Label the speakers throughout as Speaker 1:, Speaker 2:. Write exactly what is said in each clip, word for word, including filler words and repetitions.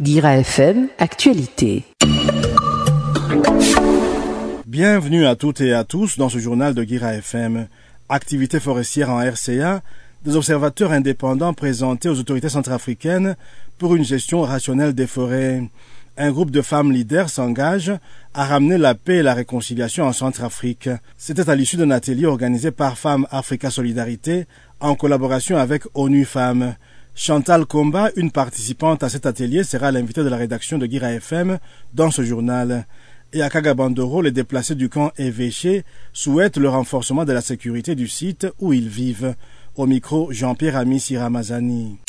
Speaker 1: Guira F M, actualité.
Speaker 2: Bienvenue à toutes et à tous dans ce journal de Guira F M. Activité forestière en R C A, des observateurs indépendants présentés aux autorités centrafricaines pour une gestion rationnelle des forêts. Un groupe de femmes leaders s'engage à ramener la paix et la réconciliation en Centrafrique. C'était à l'issue d'un atelier organisé par Femmes Africa Solidarité en collaboration avec ONU Femmes. Chantal Komba, une participante à cet atelier, sera l'invitée de la rédaction de Guira F M dans ce journal. Et à Kagabandoro, les déplacés du camp Évêché souhaitent le renforcement de la sécurité du site où ils vivent. Au micro, Jean-Pierre Amissi Ramazani.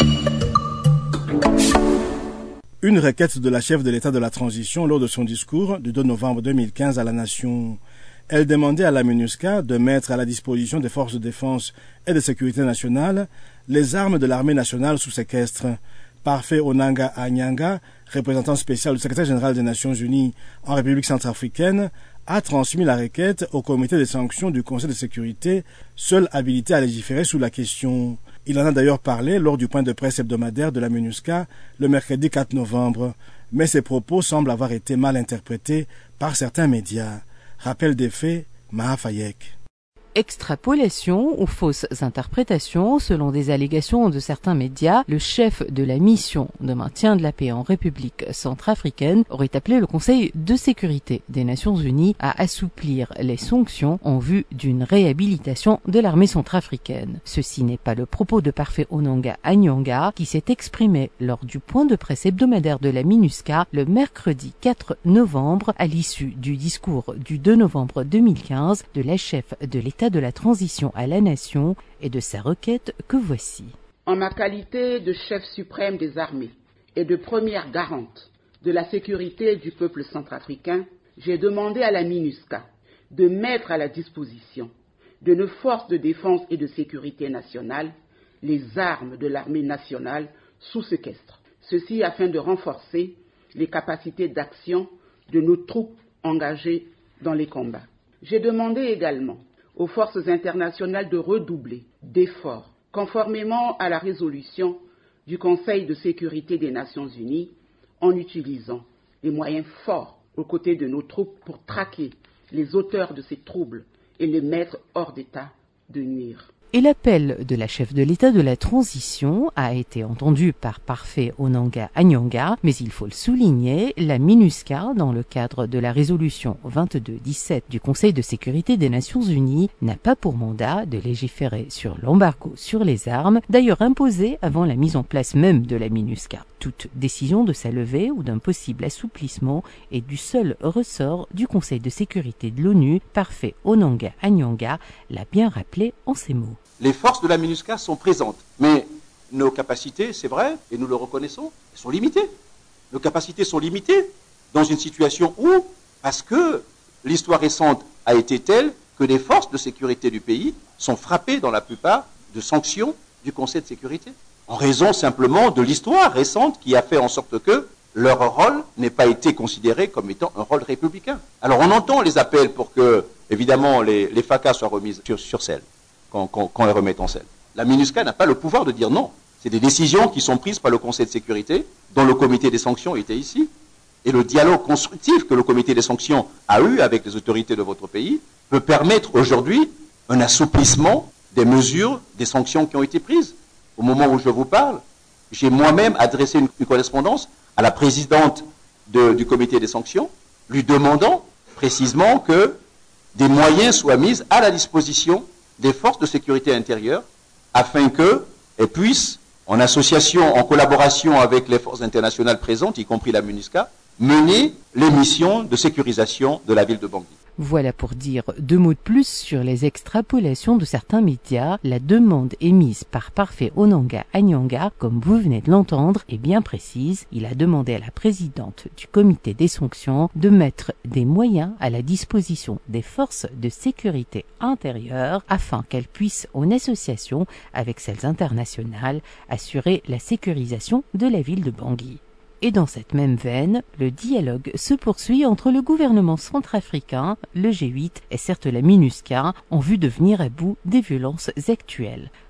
Speaker 2: Une requête de la chef de l'État de la Transition lors de son discours du deux novembre deux mille quinze à la Nation. Elle demandait à la MINUSCA de mettre à la disposition des forces de défense et de sécurité nationale les armes de l'armée nationale sous séquestre. Parfait Onanga Anyanga, représentant spécial du secrétaire général des Nations Unies en République centrafricaine, a transmis la requête au comité des sanctions du Conseil de sécurité, seul habilité à légiférer sous la question. Il en a d'ailleurs parlé lors du point de presse hebdomadaire de la MINUSCA le mercredi quatre novembre, mais ses propos semblent avoir été mal interprétés par certains médias. Rappel des faits, Maha Fayek.
Speaker 3: Extrapolation ou fausses interprétations, selon des allégations de certains médias, le chef de la mission de maintien de la paix en République centrafricaine aurait appelé le Conseil de sécurité des Nations Unies à assouplir les sanctions en vue d'une réhabilitation de l'armée centrafricaine. Ceci n'est pas le propos de Parfait Onanga Anyanga, qui s'est exprimé lors du point de presse hebdomadaire de la MINUSCA le mercredi quatre novembre à l'issue du discours du deux novembre deux mille quinze de la chef de l'État de la transition à la nation et de sa requête que voici.
Speaker 4: En ma qualité de chef suprême des armées et de première garante de la sécurité du peuple centrafricain, j'ai demandé à la MINUSCA de mettre à la disposition de nos forces de défense et de sécurité nationale les armes de l'armée nationale sous séquestre. Ceci afin de renforcer les capacités d'action de nos troupes engagées dans les combats. J'ai demandé également aux forces internationales de redoubler d'efforts, conformément à la résolution du Conseil de sécurité des Nations Unies, en utilisant les moyens forts aux côtés de nos troupes pour traquer les auteurs de ces troubles et les mettre hors d'état de nuire.
Speaker 3: Et l'appel de la chef de l'État de la transition a été entendu par Parfait Onanga Anyanga, mais il faut le souligner, la MINUSCA, dans le cadre de la résolution vingt-deux dix-sept du Conseil de sécurité des Nations Unies, n'a pas pour mandat de légiférer sur l'embargo sur les armes, d'ailleurs imposé avant la mise en place même de la MINUSCA. Toute décision de sa levée ou d'un possible assouplissement est du seul ressort du Conseil de sécurité de l'ONU. Parfait Onanga Anyanga l'a bien rappelé en ces mots.
Speaker 5: Les forces de la MINUSCA sont présentes, mais nos capacités, c'est vrai, et nous le reconnaissons, sont limitées. Nos capacités sont limitées dans une situation où, parce que l'histoire récente a été telle que les forces de sécurité du pays sont frappées dans la plupart de sanctions du Conseil de sécurité, en raison simplement de l'histoire récente qui a fait en sorte que leur rôle n'ait pas été considéré comme étant un rôle républicain. Alors on entend les appels pour que, évidemment, les, les F A C A soient remises sur, sur selle. Quand, quand, quand les remettent en selle. La MINUSCA n'a pas le pouvoir de dire non. C'est des décisions qui sont prises par le Conseil de sécurité, dont le comité des sanctions était ici. Et le dialogue constructif que le comité des sanctions a eu avec les autorités de votre pays peut permettre aujourd'hui un assouplissement des mesures, des sanctions qui ont été prises. Au moment où je vous parle, j'ai moi-même adressé une, une correspondance à la présidente de, du comité des sanctions, lui demandant précisément que des moyens soient mis à la disposition des forces de sécurité intérieure, afin qu'elles puissent, en association, en collaboration avec les forces internationales présentes, y compris la MINUSCA, mener les missions de sécurisation de la ville de Bangui.
Speaker 3: Voilà pour dire deux mots de plus sur les extrapolations de certains médias. La demande émise par Parfait Onanga Anyanga, comme vous venez de l'entendre, est bien précise. Il a demandé à la présidente du comité des sanctions de mettre des moyens à la disposition des forces de sécurité intérieure afin qu'elles puissent, en association avec celles internationales, assurer la sécurisation de la ville de Bangui. Et dans cette même veine, le dialogue se poursuit entre le gouvernement centrafricain, le G huit et certes la MINUSCA en vue de venir à bout des violences actuelles.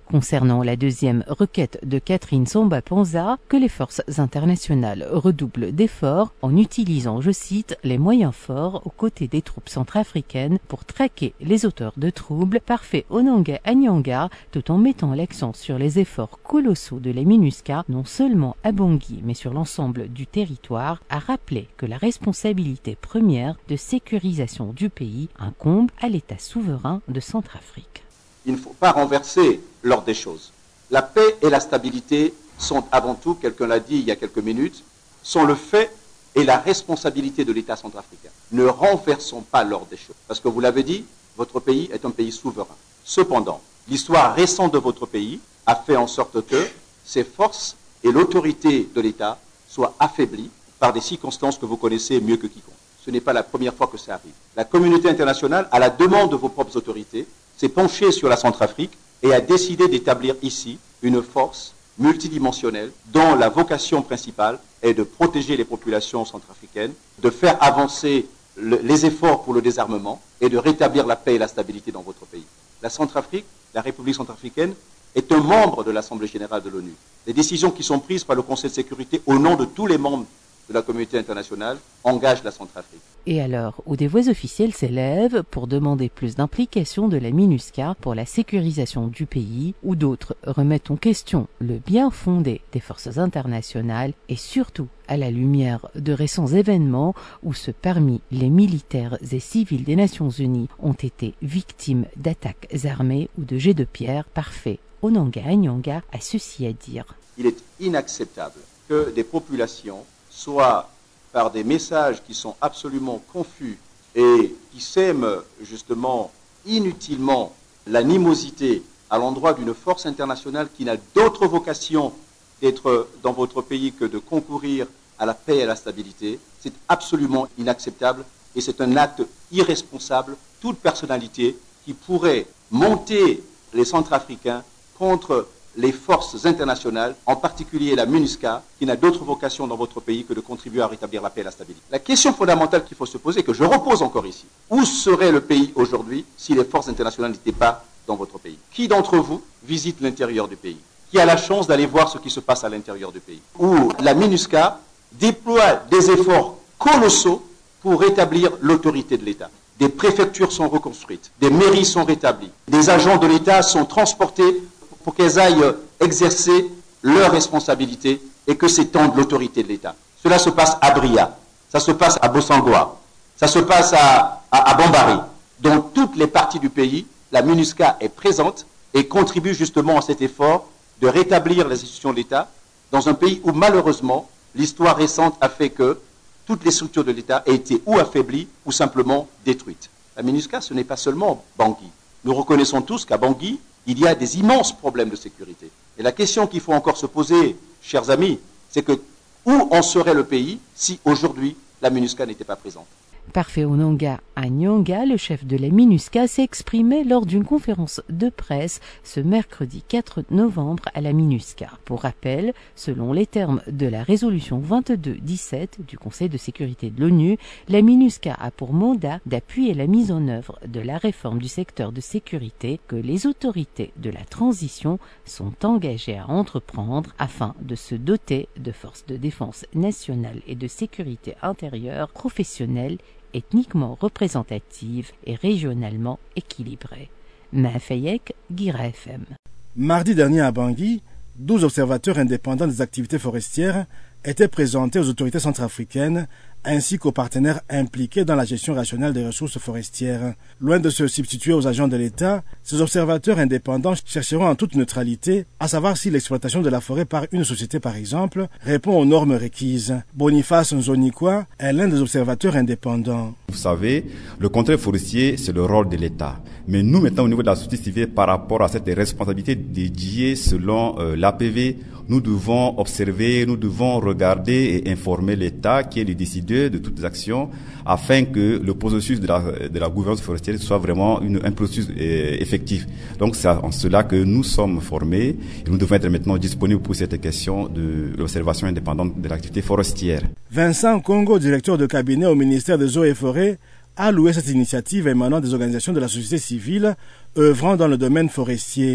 Speaker 3: Concernant la deuxième requête de Catherine Somba-Panza, que les forces internationales redoublent d'efforts en utilisant, je cite, les moyens forts aux côtés des troupes centrafricaines pour traquer les auteurs de troubles, Parfait Onanga Anyanga, tout en mettant l'accent sur les efforts colossaux de la MINUSCA, non seulement à Bangui, mais sur l'ensemble du territoire, a rappelé que la responsabilité première de sécurisation du pays incombe à l'État souverain de Centrafrique.
Speaker 5: Il ne faut pas renverser l'ordre des choses. La paix et la stabilité sont avant tout, quelqu'un l'a dit il y a quelques minutes, sont le fait et la responsabilité de l'État centrafricain. Ne renversons pas l'ordre des choses. Parce que vous l'avez dit, votre pays est un pays souverain. Cependant, l'histoire récente de votre pays a fait en sorte que ses forces et l'autorité de l'État soient affaiblies par des circonstances que vous connaissez mieux que quiconque. Ce n'est pas la première fois que ça arrive. La communauté internationale, à la demande de vos propres autorités, s'est penchée sur la Centrafrique et a décidé d'établir ici une force multidimensionnelle dont la vocation principale est de protéger les populations centrafricaines, de faire avancer le, les efforts pour le désarmement et de rétablir la paix et la stabilité dans votre pays. La Centrafrique, la République centrafricaine, est un membre de l'Assemblée générale de l'ONU. Les décisions qui sont prises par le Conseil de sécurité au nom de tous les membres de la communauté internationale engagent la Centrafrique.
Speaker 3: Et alors, où des voix officielles s'élèvent pour demander plus d'implication de la MINUSCA pour la sécurisation du pays, ou d'autres remettent en question le bien fondé des forces internationales et surtout à la lumière de récents événements où ceux parmi les militaires et civils des Nations Unies ont été victimes d'attaques armées ou de jets de pierre, Parfait Onanga Anyanga a ceci à dire.
Speaker 5: Il est inacceptable que des populations soient, par des messages qui sont absolument confus et qui sèment justement inutilement l'animosité à l'endroit d'une force internationale qui n'a d'autre vocation d'être dans votre pays que de concourir à la paix et à la stabilité, c'est absolument inacceptable et c'est un acte irresponsable. Toute personnalité qui pourrait monter les Centrafricains contre les forces internationales, en particulier la MINUSCA, qui n'a d'autre vocation dans votre pays que de contribuer à rétablir la paix et la stabilité. La question fondamentale qu'il faut se poser, que je repose encore ici, où serait le pays aujourd'hui si les forces internationales n'étaient pas dans votre pays? Qui d'entre vous visite l'intérieur du pays? Qui a la chance d'aller voir ce qui se passe à l'intérieur du pays? Où la MINUSCA déploie des efforts colossaux pour rétablir l'autorité de l'État. Des préfectures sont reconstruites, des mairies sont rétablies, des agents de l'État sont transportés pour qu'elles aillent exercer leurs responsabilités et que s'étende l'autorité de l'État. Cela se passe à Bria, ça se passe à Bossangoa, ça se passe à, à, à Bambari. Dans toutes les parties du pays, la MINUSCA est présente et contribue justement à cet effort de rétablir les institutions de l'État dans un pays où malheureusement l'histoire récente a fait que toutes les structures de l'État aient été ou affaiblies ou simplement détruites. La MINUSCA, ce n'est pas seulement Bangui. Nous reconnaissons tous qu'à Bangui, il y a des immenses problèmes de sécurité. Et la question qu'il faut encore se poser, chers amis, c'est que où en serait le pays si aujourd'hui la MINUSCA n'était pas présente?
Speaker 3: Parfait Onanga Anyanga, le chef de la MINUSCA, s'est exprimé lors d'une conférence de presse ce mercredi quatre novembre à la MINUSCA. Pour rappel, selon les termes de la résolution vingt-deux dix-sept du Conseil de sécurité de l'ONU, la MINUSCA a pour mandat d'appuyer la mise en œuvre de la réforme du secteur de sécurité que les autorités de la transition sont engagées à entreprendre afin de se doter de forces de défense nationale et de sécurité intérieure professionnelles, ethniquement représentative et régionalement équilibrée. Mafayek, Guira F M.
Speaker 2: Mardi dernier à Bangui, douze observateurs indépendants des activités forestières étaient présentés aux autorités centrafricaines ainsi qu'aux partenaires impliqués dans la gestion rationnelle des ressources forestières. Loin de se substituer aux agents de l'État, ces observateurs indépendants chercheront en toute neutralité à savoir si l'exploitation de la forêt par une société, par exemple, répond aux normes requises. Boniface Nzonikwa est l'un des observateurs indépendants.
Speaker 6: Vous savez, le contrôle forestier, c'est le rôle de l'État. Mais nous, maintenant, au niveau de la société civile, par rapport à cette responsabilité dédiée selon euh, l'A P V, nous devons observer, nous devons regarder et informer l'État qui est le décideur de toutes les actions afin que le processus de la, de la gouvernance forestière soit vraiment une, un processus euh, effectif. Donc c'est en cela que nous sommes formés et nous devons être maintenant disponibles pour cette question de l'observation indépendante de l'activité forestière.
Speaker 2: Vincent Congo, directeur de cabinet au ministère des Eaux et Forêts, a loué cette initiative émanant des organisations de la société civile œuvrant dans le domaine forestier.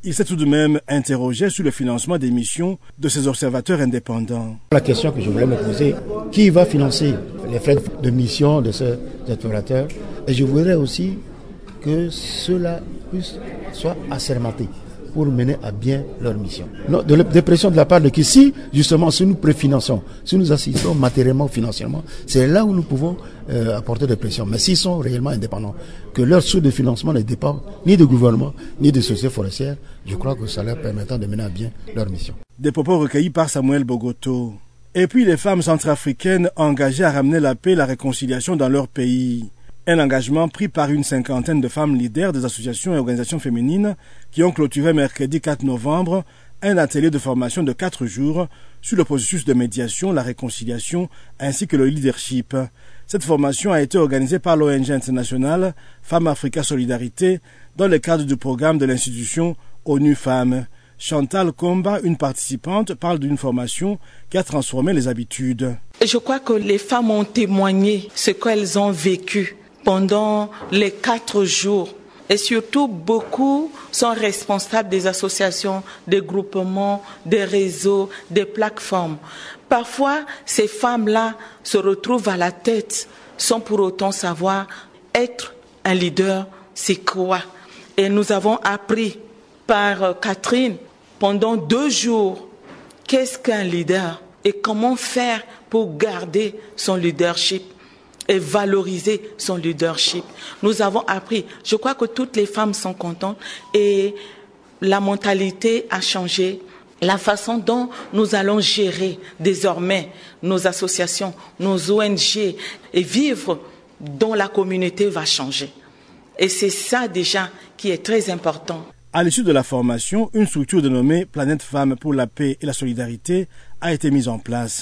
Speaker 2: il s'est tout de même interrogé sur le financement des missions de ces observateurs indépendants.
Speaker 7: La question que je voulais me poser, qui va financer les frais de mission de ces observateurs? Et je voudrais aussi que ceux-là puissent soient assermentés pour mener à bien leur mission. Non, de la pression de la part de qui, si justement, si nous préfinançons, si nous assistons matériellement ou financièrement, c'est là où nous pouvons euh, apporter des pressions. Mais s'ils sont réellement indépendants, que leur source de financement ne dépend ni du gouvernement, ni des sociétés forestières, je crois que ça leur permettra de mener à bien leur mission.
Speaker 2: Des propos recueillis par Samuel Bogoto. Et puis les femmes centrafricaines engagées à ramener la paix et la réconciliation dans leur pays. Un engagement pris par une cinquantaine de femmes leaders des associations et organisations féminines qui ont clôturé mercredi quatre novembre un atelier de formation de quatre jours sur le processus de médiation, la réconciliation ainsi que le leadership. Cette formation a été organisée par l'O N G internationale Femmes Africa Solidarité dans le cadre du programme de l'institution ONU Femmes. Chantal Komba, une participante, parle d'une formation qui a transformé les habitudes.
Speaker 8: Je crois que les femmes ont témoigné ce qu'elles ont vécu pendant les quatre jours. Et surtout, beaucoup sont responsables des associations, des groupements, des réseaux, des plateformes. Parfois, ces femmes-là se retrouvent à la tête sans pour autant savoir être un leader, c'est quoi. Et nous avons appris par Catherine pendant deux jours qu'est-ce qu'un leader et comment faire pour garder son leadership et valoriser son leadership. Nous avons appris. Je crois que toutes les femmes sont contentes et la mentalité a changé. La façon dont nous allons gérer désormais nos associations, nos O N G et vivre dans la communauté va changer. Et c'est ça déjà qui est très important.
Speaker 2: À l'issue de la formation, une structure dénommée Planète Femmes pour la paix et la solidarité a été mise en place.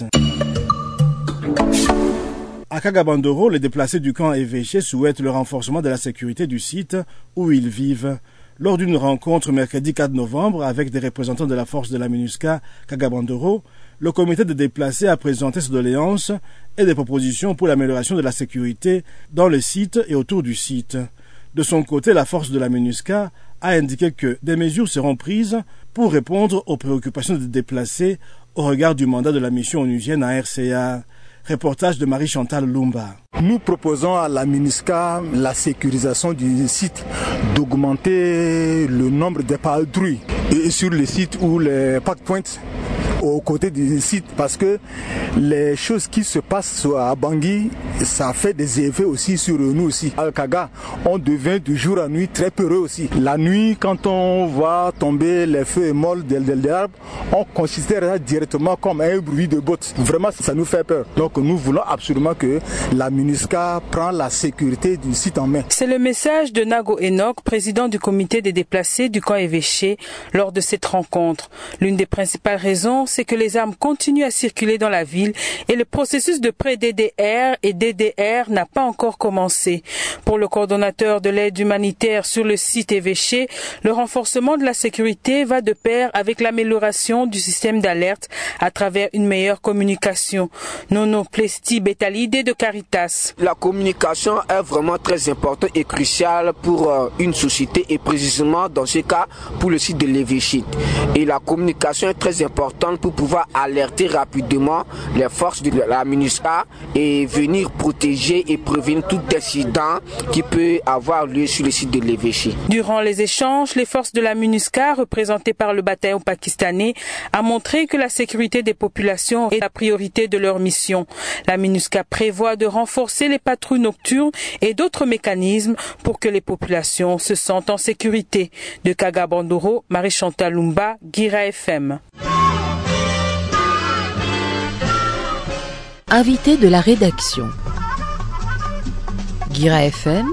Speaker 2: À Kagabandoro, les déplacés du camp évêché souhaitent le renforcement de la sécurité du site où ils vivent. Lors d'une rencontre mercredi quatre novembre avec des représentants de la force de la MINUSCA Kagabandoro, le comité de déplacés a présenté ses doléances et des propositions pour l'amélioration de la sécurité dans le site et autour du site. De son côté, la force de la MINUSCA a indiqué que des mesures seront prises pour répondre aux préoccupations des déplacés au regard du mandat de la mission onusienne à R C A. Reportage de Marie-Chantal Lumba.
Speaker 9: Nous proposons à la MINUSCA la sécurisation du site, d'augmenter le nombre de patrouilles et sur le site où les pack-points aux côtés du site, parce que les choses qui se passent à Bangui, ça fait des effets aussi sur nous aussi. À Kaga, on devient du jour à nuit très peureux aussi. La nuit, quand on voit tomber les feuilles molles des arbres, on considère ça directement comme un bruit de botte. Vraiment, ça nous fait peur. Donc nous voulons absolument que la MINUSCA prenne la sécurité du site en main.
Speaker 10: C'est le message de Nago Enoch, président du comité des déplacés du camp évêché, lors de cette rencontre. L'une des principales raisons, c'est que les armes continuent à circuler dans la ville et le processus de pré-D D R et D D R n'a pas encore commencé. Pour le coordonnateur de l'aide humanitaire sur le site évêché, le renforcement de la sécurité va de pair avec l'amélioration du système d'alerte à travers une meilleure communication. Nono Plesti Betalide de Caritas.
Speaker 11: La communication est vraiment très importante et cruciale pour euh, une société et précisément dans ce cas pour le site de l'évêché. Et la communication est très importante pour pouvoir alerter rapidement les forces de la MINUSCA et venir protéger et prévenir tout incident qui peut avoir lieu sur le site de l'évêché.
Speaker 10: Durant les échanges, les forces de la MINUSCA, représentées par le bataillon pakistanais, a montré que la sécurité des populations est la priorité de leur mission. La MINUSCA prévoit de renforcer les patrouilles nocturnes et d'autres mécanismes pour que les populations se sentent en sécurité. De Kagabandoro, Marie-Chantal Lumba, Guira F M.
Speaker 1: Invité de la rédaction. Guira F M.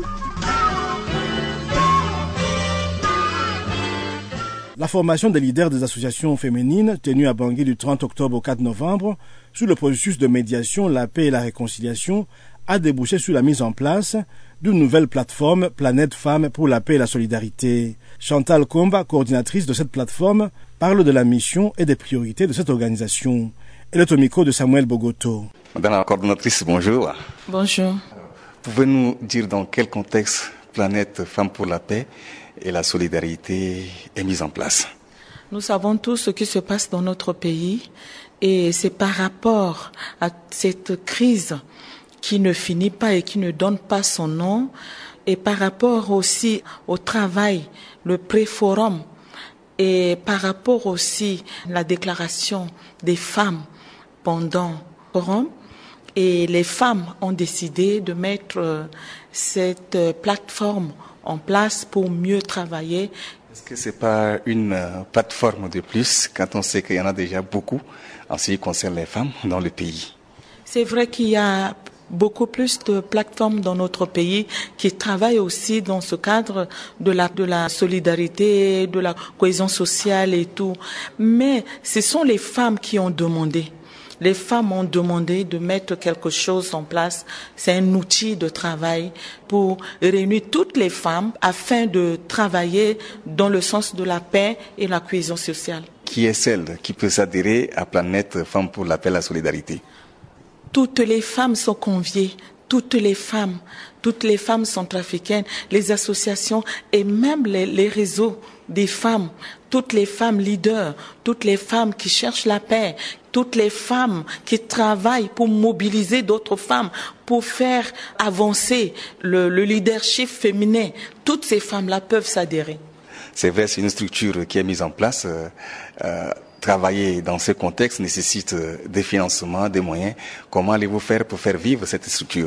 Speaker 2: La formation des leaders des associations féminines tenue à Bangui du trente octobre au quatre novembre sur le processus de médiation, la paix et la réconciliation a débouché sur la mise en place d'une nouvelle plateforme Planète Femmes pour la paix et la solidarité. Chantal Komba, coordinatrice de cette plateforme, parle de la mission et des priorités de cette organisation. Elle est au micro de Samuel Bogoto.
Speaker 12: Madame la coordonnatrice, bonjour.
Speaker 8: Bonjour.
Speaker 12: Pouvez-nous dire dans quel contexte Planète Femmes pour la paix et la solidarité est mise en place.
Speaker 8: Nous savons tous ce qui se passe dans notre pays et c'est par rapport à cette crise qui ne finit pas et qui ne donne pas son nom et par rapport aussi au travail, le pré-forum et par rapport aussi à la déclaration des femmes pendant le forum. Et les femmes ont décidé de mettre cette plateforme en place pour mieux travailler.
Speaker 12: Est-ce que ce n'est pas une plateforme de plus quand on sait qu'il y en a déjà beaucoup en ce qui concerne les femmes dans le pays?
Speaker 8: C'est vrai qu'il y a beaucoup plus de plateformes dans notre pays qui travaillent aussi dans ce cadre de la, de la solidarité, de la cohésion sociale et tout. Mais ce sont les femmes qui ont demandé. Les femmes ont demandé de mettre quelque chose en place. C'est un outil de travail pour réunir toutes les femmes afin de travailler dans le sens de la paix et la cohésion sociale.
Speaker 12: Qui est celle qui peut s'adhérer à Planète Femmes pour l'appel à la solidarité?
Speaker 8: Toutes les femmes sont conviées. Toutes les femmes, toutes les femmes centrafricaines, les associations et même les, les réseaux des femmes, toutes les femmes leaders, toutes les femmes qui cherchent la paix, toutes les femmes qui travaillent pour mobiliser d'autres femmes, pour faire avancer le, le leadership féminin. Toutes ces femmes-là peuvent s'adhérer.
Speaker 12: C'est vrai, c'est une structure qui est mise en place. Euh, euh, travailler dans ce contexte nécessite des financements, des moyens. Comment allez-vous faire pour faire vivre cette structure?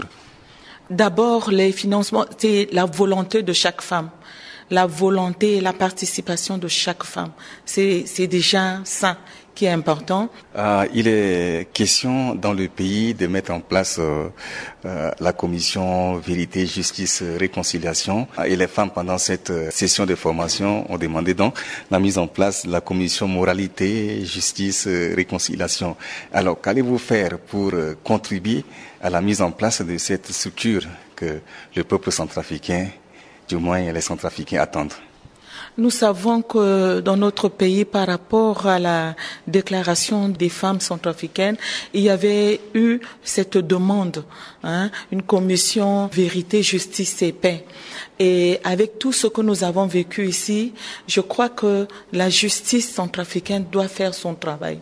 Speaker 8: D'abord, les financements, c'est la volonté de chaque femme. La volonté et la participation de chaque femme. C'est, c'est déjà ça qui est important.
Speaker 12: Euh, il est question dans le pays de mettre en place euh, euh, la commission Vérité, Justice, Réconciliation. Et les femmes, pendant cette session de formation, ont demandé donc la mise en place de la commission Moralité, Justice, Réconciliation. Alors, qu'allez-vous faire pour euh, contribuer à la mise en place de cette structure que le peuple centrafricain, du moins les centrafricains, attendent?
Speaker 8: Nous savons que dans notre pays, par rapport à la déclaration des femmes centrafricaines, il y avait eu cette demande, hein, une commission vérité, justice et paix. Et avec tout ce que nous avons vécu ici, je crois que la justice centrafricaine doit faire son travail.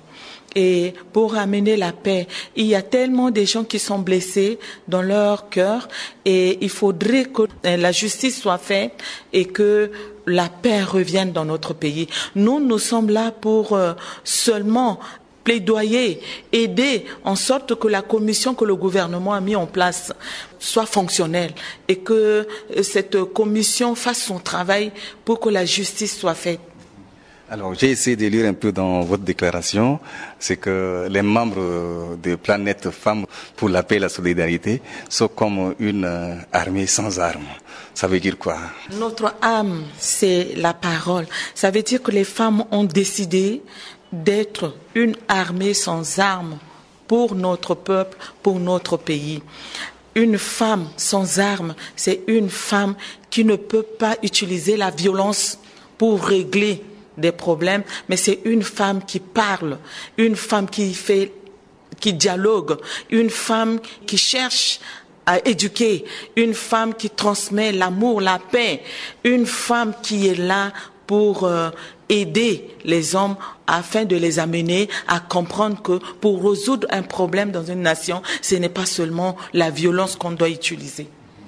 Speaker 8: Et pour amener la paix, il y a tellement de gens qui sont blessés dans leur cœur et il faudrait que la justice soit faite et que la paix revienne dans notre pays. Nous, nous sommes là pour euh, seulement plaidoyer, aider en sorte que la commission que le gouvernement a mis en place soit fonctionnelle et que cette commission fasse son travail pour que la justice soit faite.
Speaker 12: Alors, j'ai essayé de lire un peu dans votre déclaration, c'est que les membres de Planète Femmes pour la paix et la solidarité sont comme une armée sans armes. Ça veut dire quoi?
Speaker 8: Notre âme, c'est la parole. Ça veut dire que les femmes ont décidé d'être une armée sans armes pour notre peuple, pour notre pays. Une femme sans armes, c'est une femme qui ne peut pas utiliser la violence pour régler des problèmes, mais c'est une femme qui parle, une femme qui fait, qui dialogue, une femme qui cherche à éduquer, une femme qui transmet l'amour, la paix, une femme qui est là pour euh, aider les hommes afin de les amener à comprendre que pour résoudre un problème dans une nation, ce n'est pas seulement la violence qu'on doit utiliser.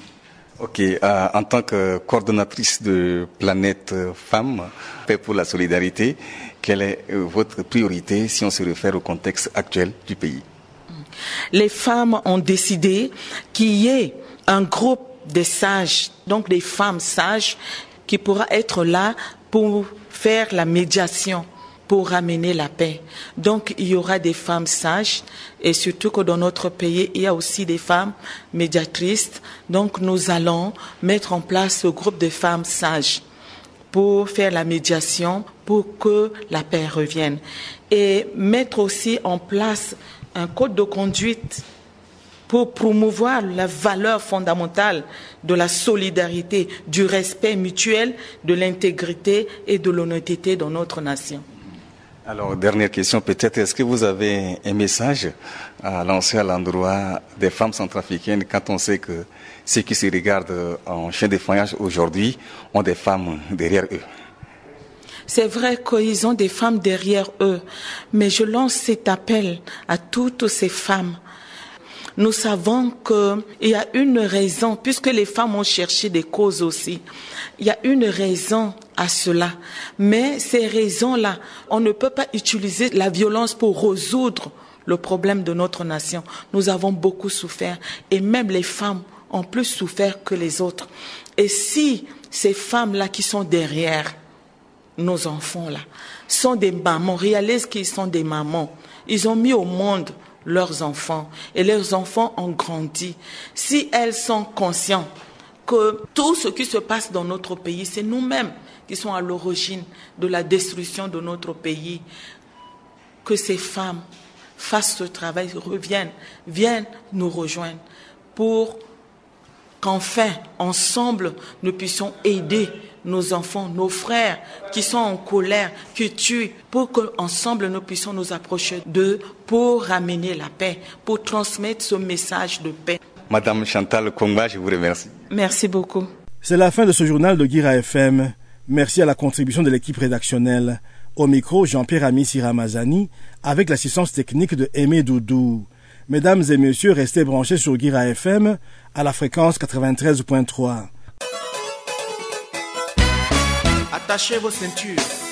Speaker 12: Ok, euh, en tant que coordonnatrice de Planète Femmes, Paix pour la solidarité, quelle est votre priorité si on se réfère au contexte actuel du pays?
Speaker 8: Les femmes ont décidé qu'il y ait un groupe de sages, donc des femmes sages, qui pourra être là pour faire la médiation, pour ramener la paix. Donc, il y aura des femmes sages et surtout que dans notre pays, il y a aussi des femmes médiatrices. Donc, nous allons mettre en place ce groupe de femmes sages pour faire la médiation, pour que la paix revienne. Et mettre aussi en place un code de conduite pour promouvoir la valeur fondamentale de la solidarité, du respect mutuel, de l'intégrité et de l'honnêteté dans notre nation.
Speaker 12: Alors, dernière question, peut-être, est-ce que vous avez un message à lancer à l'endroit des femmes centrafricaines quand on sait que ceux qui se regardent en chien de faïence aujourd'hui ont des femmes derrière eux?
Speaker 8: C'est vrai qu'ils ont des femmes derrière eux, mais je lance cet appel à toutes ces femmes. Nous savons qu'il y a une raison, puisque les femmes ont cherché des causes aussi. Il y a une raison à cela. Mais ces raisons-là, on ne peut pas utiliser la violence pour résoudre le problème de notre nation. Nous avons beaucoup souffert et même les femmes ont plus souffert que les autres. Et si ces femmes-là qui sont derrière nos enfants-là sont des mamans, réalisent qu'ils sont des mamans, ils ont mis au monde leurs enfants et leurs enfants ont grandi. Si elles sont conscientes que tout ce qui se passe dans notre pays, c'est nous-mêmes qui sommes à l'origine de la destruction de notre pays, que ces femmes fassent ce travail, reviennent, viennent nous rejoindre pour qu'enfin, ensemble, nous puissions aider nos enfants, nos frères qui sont en colère, qui tuent, pour qu'ensemble nous puissions nous approcher d'eux pour ramener la paix, pour transmettre ce message de paix.
Speaker 12: Madame Chantal Kongba, je vous remercie.
Speaker 8: Merci beaucoup.
Speaker 2: C'est la fin de ce journal de Guira F M. Merci à la contribution de l'équipe rédactionnelle. Au micro, Jean-Pierre Amissi Ramazani, avec l'assistance technique de Aimé Doudou. Mesdames et messieurs, restez branchés sur Guira F M à la fréquence quatre-vingt-treize point trois.
Speaker 13: Attachez vos ceintures.